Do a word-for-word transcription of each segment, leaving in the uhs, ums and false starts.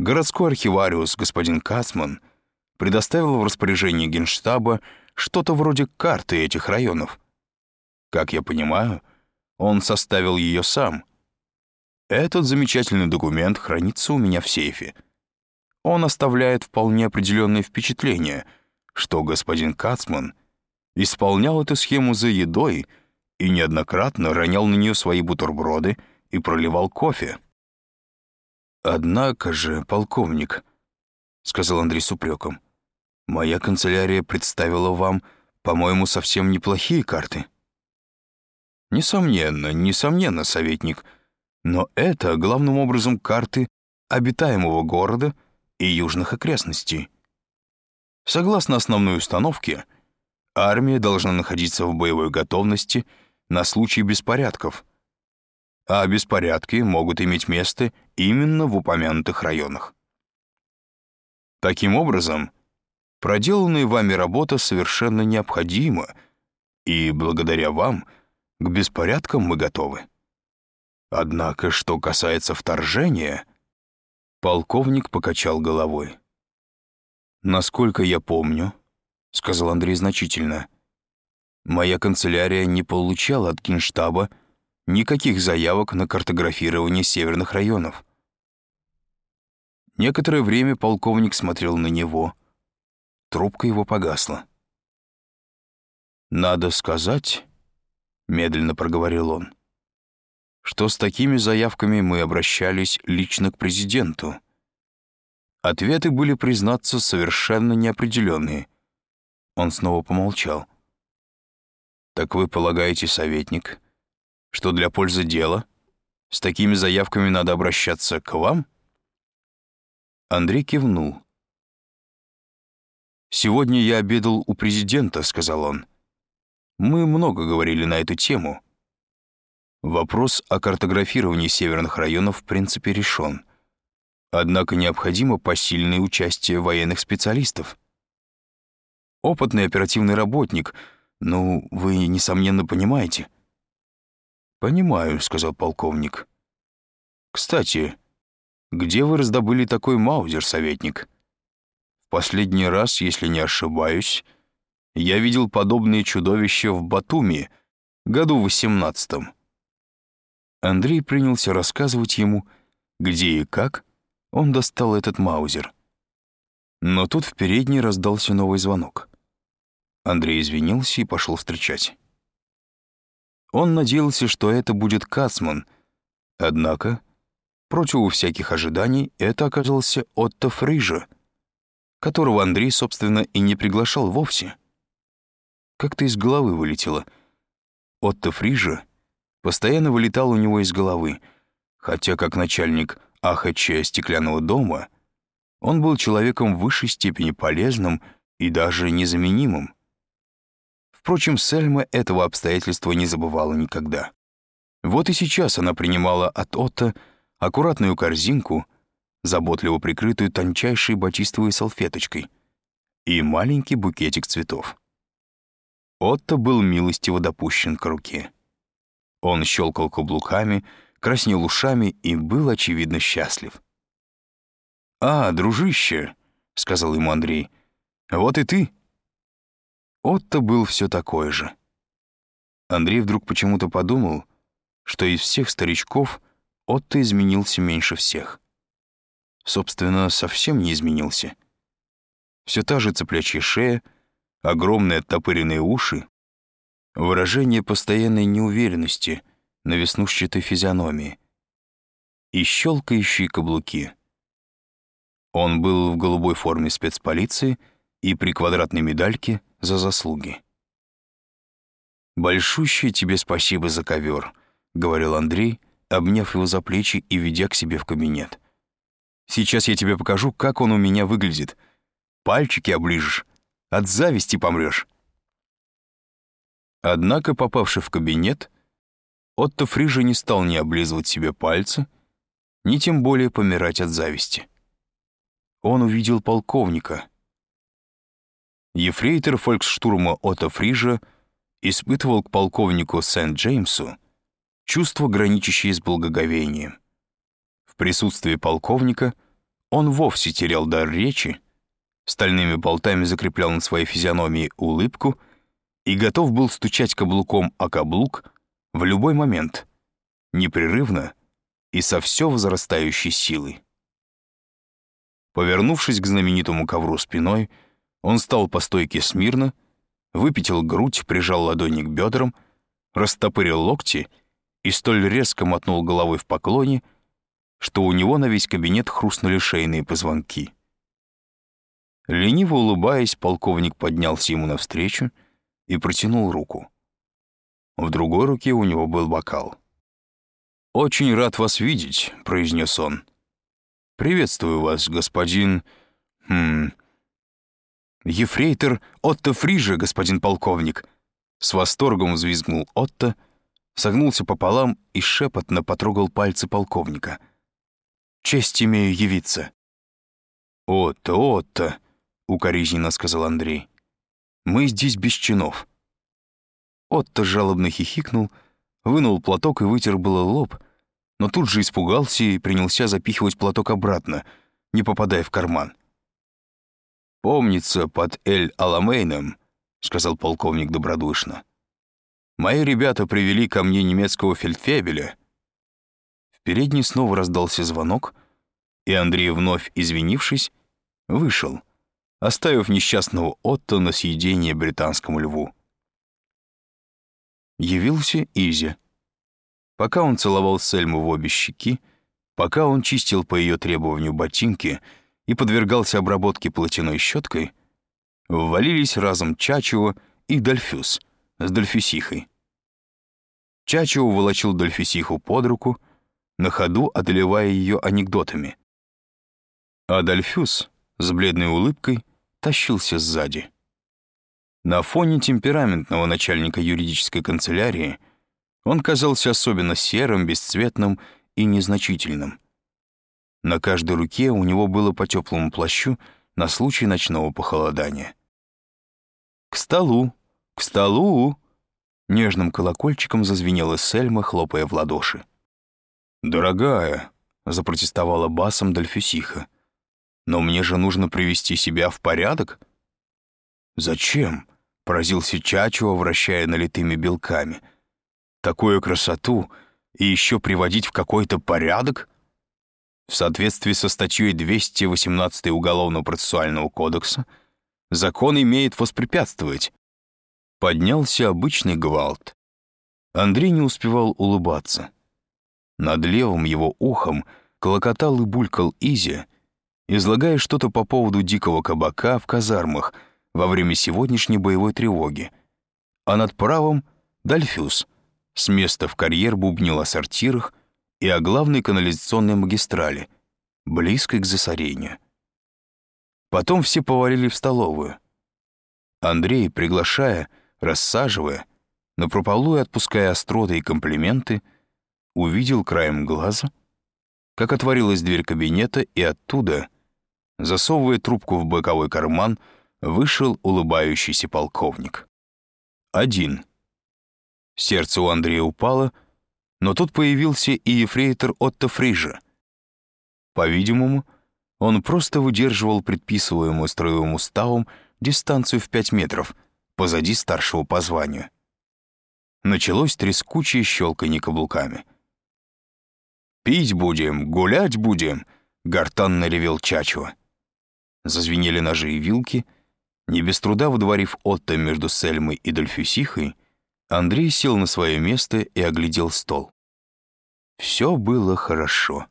Городской архивариус господин Кацман предоставил в распоряжение Генштаба что-то вроде карты этих районов. Как я понимаю, он составил ее сам. Этот замечательный документ хранится у меня в сейфе. Он оставляет вполне определенное впечатление, что господин Кацман исполнял эту схему за едой и неоднократно ронял на нее свои бутерброды и проливал кофе. «Однако же, полковник», — сказал Андрей с упреком, «моя канцелярия представила вам, по-моему, совсем неплохие карты». «Несомненно, несомненно, советник, но это, главным образом, карты обитаемого города и южных окрестностей. Согласно основной установке, армия должна находиться в боевой готовности на случай беспорядков, а беспорядки могут иметь место именно в упомянутых районах. Таким образом, проделанная вами работа совершенно необходима, и благодаря вам к беспорядкам мы готовы. Однако, что касается вторжения...» Полковник покачал головой. «Насколько я помню, — сказал Андрей значительно, — моя канцелярия не получала от Генштаба никаких заявок на картографирование северных районов». Некоторое время полковник смотрел на него. Трубка его погасла. «Надо сказать, — медленно проговорил он, — что с такими заявками мы обращались лично к президенту. Ответы были, признаться, совершенно неопределенные». Он снова помолчал. «Так вы полагаете, советник, что для пользы дела с такими заявками надо обращаться к вам?» Андрей кивнул. «Сегодня я обедал у президента», — сказал он. «Мы много говорили на эту тему. Вопрос о картографировании северных районов в принципе решен. Однако необходимо посильное участие военных специалистов. Опытный оперативный работник, ну, вы, несомненно, понимаете». «Понимаю», — сказал полковник. «Кстати, где вы раздобыли такой маузер, советник? В последний раз, если не ошибаюсь, я видел подобные чудовища в Батуми, году восемнадцатом». Андрей принялся рассказывать ему, где и как он достал этот маузер. Но тут в передней раздался новый звонок. Андрей извинился и пошел встречать. Он надеялся, что это будет Кацман, однако, против всяких ожиданий, это оказался Отто Фрижа, которого Андрей, собственно, и не приглашал вовсе. Как-то из головы вылетело. Отто Фрижа постоянно вылетал у него из головы, хотя как начальник А Х Ч «Стеклянного дома» он был человеком в высшей степени полезным и даже незаменимым. Впрочем, Сельма этого обстоятельства не забывала никогда. Вот и сейчас она принимала от Отто аккуратную корзинку, заботливо прикрытую тончайшей батистовой салфеточкой, и маленький букетик цветов. Отто был милостиво допущен к руке. Он щелкал каблуками, краснел ушами и был, очевидно, счастлив. «А, дружище», — сказал ему Андрей, — «вот и ты». Отто был все такой же. Андрей вдруг почему-то подумал, что из всех старичков Отто изменился меньше всех. Собственно, совсем не изменился. Все та же цыплячья шея, огромные оттопыренные уши, выражение постоянной неуверенности на веснушчатой физиономии и щелкающие каблуки. Он был в голубой форме спецполиции и при квадратной медальке за заслуги. «Большущее тебе спасибо за ковер», — говорил Андрей, обняв его за плечи и ведя к себе в кабинет. «Сейчас я тебе покажу, как он у меня выглядит. Пальчики оближешь, от зависти помрешь». Однако, попавши в кабинет, Отто Фрижа не стал ни облизывать себе пальцы, ни тем более помирать от зависти. Он увидел полковника. Ефрейтор фольксштурма Отто Фрижа испытывал к полковнику Сент-Джеймсу чувство, граничащее с благоговением. В присутствии полковника он вовсе терял дар речи, стальными болтами закреплял на своей физиономии улыбку и готов был стучать каблуком о каблук в любой момент, непрерывно и со все возрастающей силой. Повернувшись к знаменитому ковру спиной, он стал по стойке смирно, выпятил грудь, прижал ладони к бедрам, растопырил локти и столь резко мотнул головой в поклоне, что у него на весь кабинет хрустнули шейные позвонки. Лениво улыбаясь, полковник поднялся ему навстречу и протянул руку. В другой руке у него был бокал. «Очень рад вас видеть», — произнес он. «Приветствую вас, господин... Хм... Ефрейтор Отто Фриже, господин полковник!» С восторгом взвизгнул Отто, согнулся пополам и шепотно потрогал пальцы полковника. «Честь имею явиться». «Отто, Отто!» — укоризненно сказал Андрей. «Мы здесь без чинов». Отто жалобно хихикнул, вынул платок и вытер было лоб, но тут же испугался и принялся запихивать платок обратно, не попадая в карман. «Помнится, под Эль-Аламейном, — сказал полковник добродушно, — мои ребята привели ко мне немецкого фельдфебеля». В передней снова раздался звонок, и Андрей, вновь извинившись, вышел, оставив несчастного Отто на съедение британскому льву. Явился Изя. Пока он целовал Сельму в обе щеки, пока он чистил по ее требованию ботинки и подвергался обработке платяной щеткой, ввалились разом Чачо и Дольфюс с Дольфюсихой. Чачо волочил Дольфюсиху под руку, на ходу одолевая ее анекдотами. А Дольфюс с бледной улыбкой тащился сзади. На фоне темпераментного начальника юридической канцелярии он казался особенно серым, бесцветным и незначительным. На каждой руке у него было по теплому плащу на случай ночного похолодания. «К столу! К столу!» Нежным колокольчиком зазвенела Сельма, хлопая в ладоши. «Дорогая!» — запротестовала басом Дольфюсиха. «Но мне же нужно привести себя в порядок». «Зачем?» — поразился Чачо, вращая налитыми белками. «Такую красоту и еще приводить в какой-то порядок?» В соответствии со статьей двести восемнадцать Уголовно-процессуального кодекса закон имеет воспрепятствовать. Поднялся обычный гвалт. Андрей не успевал улыбаться. Над левым его ухом клокотал и булькал Изя, излагая что-то по поводу дикого кабака в казармах во время сегодняшней боевой тревоги, а над правым — Дольфюс, с места в карьер бубнил о сортирах и о главной канализационной магистрали, близкой к засорению. Потом все повалили в столовую. Андрей, приглашая, рассаживая, напропалую отпуская остроты и комплименты, увидел краем глаза, как отворилась дверь кабинета, и оттуда, засовывая трубку в боковой карман, вышел улыбающийся полковник. Один. Сердце у Андрея упало, но тут появился и ефрейтор Отто Фриже. По-видимому, он просто выдерживал предписываемую строевым уставом дистанцию в пять метров позади старшего по званию. Началось трескучее щелканье каблуками. «Пить будем, гулять будем!» — гортанно ревел Чачо. Зазвенели ножи и вилки. Не без труда выдворив Отто между Сельмой и Дольфюсихой, Андрей сел на свое место и оглядел стол. Все было хорошо.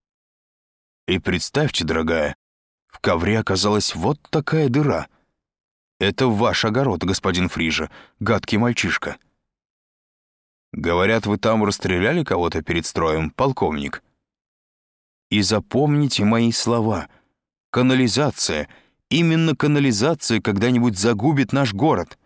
И представьте, дорогая, в ковре оказалась вот такая дыра. Это ваш огород, господин Фриже, гадкий мальчишка. Говорят, вы там расстреляли кого-то перед строем, полковник? И запомните мои слова. Канализация, именно канализация когда-нибудь загубит наш город.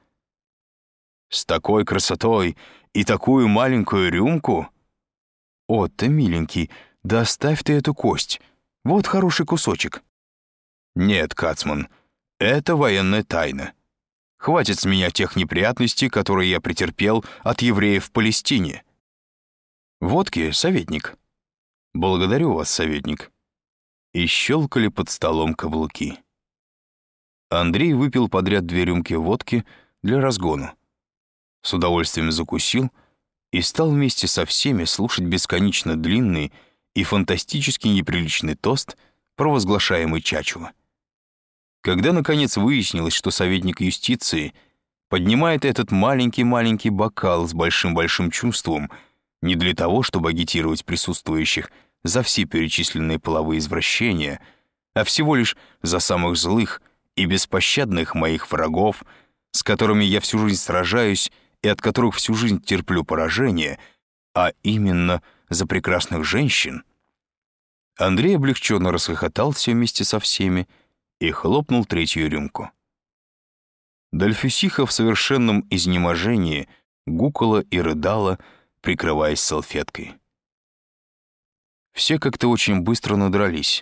С такой красотой и такую маленькую рюмку? О, ты, миленький, да оставь ты эту кость. Вот хороший кусочек. Нет, Кацман, это военная тайна. Хватит с меня тех неприятностей, которые я претерпел от евреев в Палестине. Водки, советник. Благодарю вас, советник. и щелкали под столом каблуки. Андрей выпил подряд две рюмки водки для разгона, с удовольствием закусил и стал вместе со всеми слушать бесконечно длинный и фантастически неприличный тост, провозглашаемый Чачуа. Когда, наконец, выяснилось, что советник юстиции поднимает этот маленький-маленький бокал с большим-большим чувством не для того, чтобы агитировать присутствующих за все перечисленные половые извращения, а всего лишь за самых злых и беспощадных моих врагов, с которыми я всю жизнь сражаюсь и от которых всю жизнь терплю поражение, а именно за прекрасных женщин, Андрей облегченно расхохотался вместе со всеми и хлопнул третью рюмку. Дольфюсиха в совершенном изнеможении гукала и рыдала, прикрываясь салфеткой. Все как-то очень быстро надрались.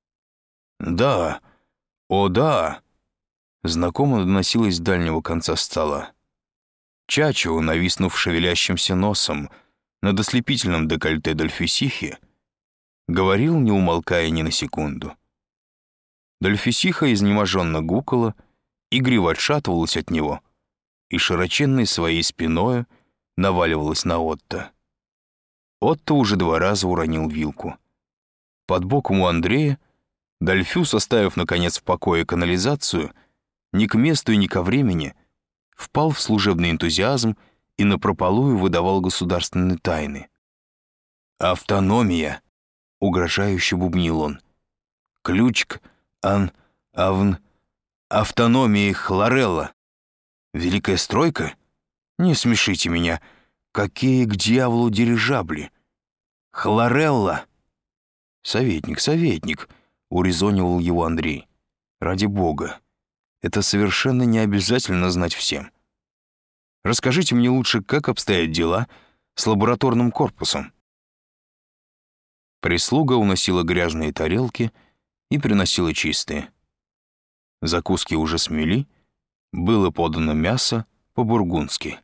«Да, о да!» Знакомо доносилось с дальнего конца стола. Чачо, нависнув шевелящимся носом над ослепительным декольте Дольфюсихи, говорил, не умолкая ни на секунду. Дольфюсиха изнеможенно гукала, игриво отшатывалась от него и широченной своей спиною наваливалась на Отто. Отто уже два раза уронил вилку. Под боком у Андрея Дольфюс, оставив, наконец, в покое канализацию, ни к месту и ни ко времени, впал в служебный энтузиазм и напропалую выдавал государственные тайны. «Автономия!» — угрожающе бубнил он. «Ключ к ан... авн... автономии Хлорелла. Великая стройка? Не смешите меня. Какие к дьяволу дирижабли? Хлорелла!» «Советник, советник!» — урезонивал его Андрей. «Ради бога, это совершенно не обязательно знать всем. Расскажите мне лучше, как обстоят дела с лабораторным корпусом». Прислуга уносила грязные тарелки и приносила чистые. Закуски уже смели, было подано мясо по-бургундски.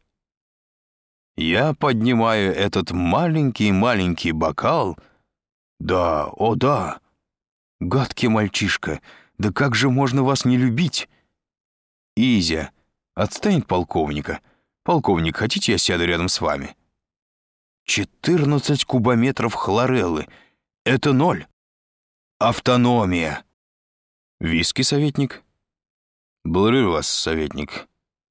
«Я поднимаю этот маленький-маленький бокал. Да, о да! Гадкий мальчишка, да как же можно вас не любить? Изя, отстань от полковника. Полковник, хотите, я сяду рядом с вами?» «Четырнадцать кубометров хлореллы. Это ноль. Автономия!» «Виски, советник?» «Благодарю вас, советник».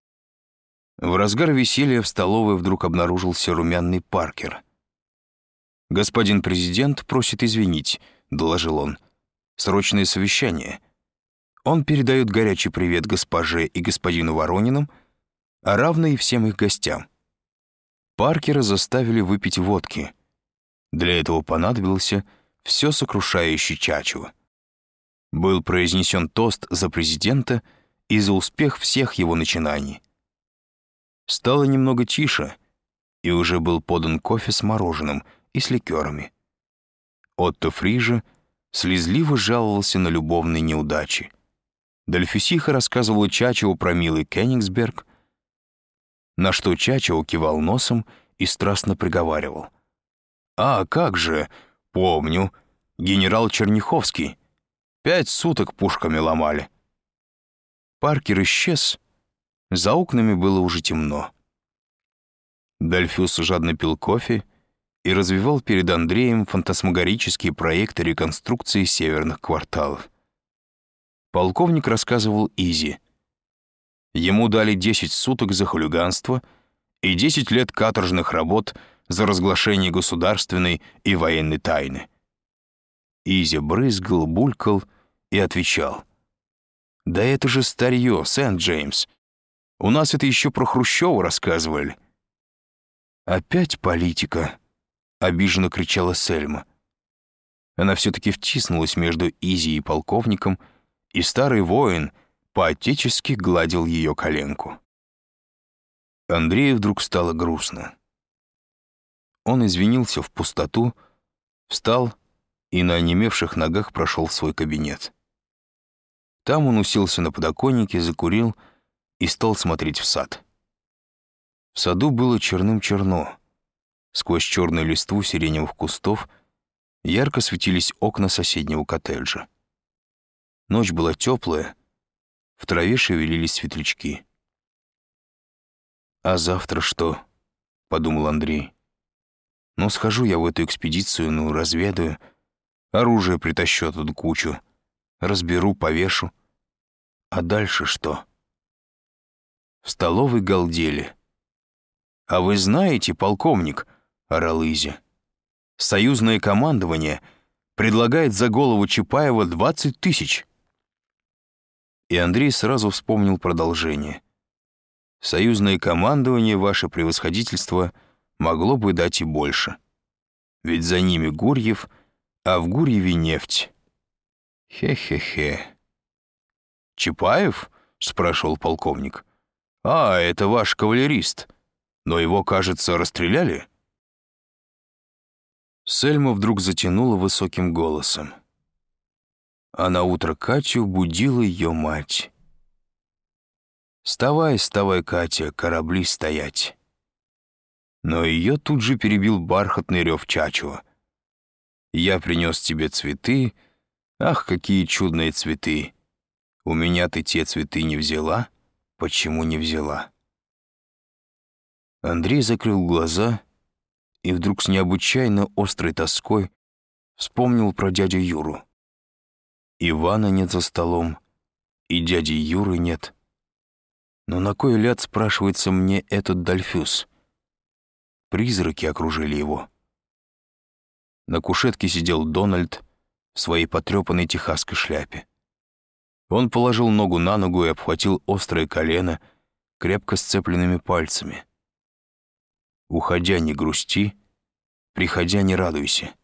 В разгар веселья в столовой вдруг обнаружился румяный Паркер. «Господин президент просит извинить», — доложил он. «Срочное совещание. Он передает горячий привет госпоже и господину Ворониным, а равно и всем их гостям». Паркера заставили выпить водки. Для этого понадобился все сокрушающий Чачуа. Был произнесен тост за президента и за успех всех его начинаний. Стало немного тише, и уже был подан кофе с мороженым и с ликерами. Отто Фрижа слезливо жаловался на любовные неудачи. Дольфюсиха рассказывала Чачуа про милый Кёнигсберг, на что Чачуа кивал носом и страстно приговаривал: «А как же, помню, генерал Черняховский. Пять суток пушками ломали». Паркер исчез. За окнами было уже темно. Дольфюс жадно пил кофе и развивал перед Андреем фантасмагорические проекты реконструкции северных кварталов. Полковник рассказывал Изи. Ему дали десять суток за хулиганство и десять лет каторжных работ за разглашение государственной и военной тайны. Изи брызгал, булькал и отвечал: «Да это же старье, Сент-Джеймс. У нас это еще про Хрущева рассказывали». «Опять политика», — обиженно кричала Сельма. Она все-таки втиснулась между Изи и полковником, и старый воин по-отечески гладил ее коленку. Андрею вдруг стало грустно. Он извинился в пустоту, встал и на онемевших ногах прошел в свой кабинет. Там он уселся на подоконнике, закурил и стал смотреть в сад. В саду было черным-черно. Сквозь черную листву сиреневых кустов Ярко светились окна соседнего коттеджа. Ночь была теплая, в траве шевелились светлячки. «А завтра что?» — подумал Андрей. «Ну, схожу я в эту экспедицию, ну, разведаю, оружие притащу оттуда кучу, разберу, повешу. А дальше что?» В столовой галдели. «А вы знаете, полковник, — орал Изя, — союзное командование предлагает за голову Чапаева двадцать тысяч». И Андрей сразу вспомнил продолжение. «Союзное командование, ваше превосходительство, могло бы дать и больше. Ведь за ними Гурьев, а в Гурьеве нефть. Хе-хе-хе». «Чапаев?» — спрашивал полковник. «А, это ваш кавалерист. Но его, кажется, расстреляли?» Сельма вдруг затянула высоким голосом. А наутро Катю будила ее мать. «Вставай, вставай, Катя, корабли стоять». Но ее тут же перебил бархатный рев Чачуа. «Я принес тебе цветы, ах, какие чудные цветы! У меня ты те цветы не взяла? Почему не взяла?» Андрей закрыл глаза и вдруг с необычайно острой тоской вспомнил про дядю Юру. Ивана нет за столом, и дяди Юры нет. Но на кой ляд, спрашивается, мне этот Дольфюс? Призраки окружили его. На кушетке сидел Дональд в своей потрепанной техасской шляпе. Он положил ногу на ногу и обхватил острое колено крепко сцепленными пальцами. «Уходя, не грусти, приходя, не радуйся.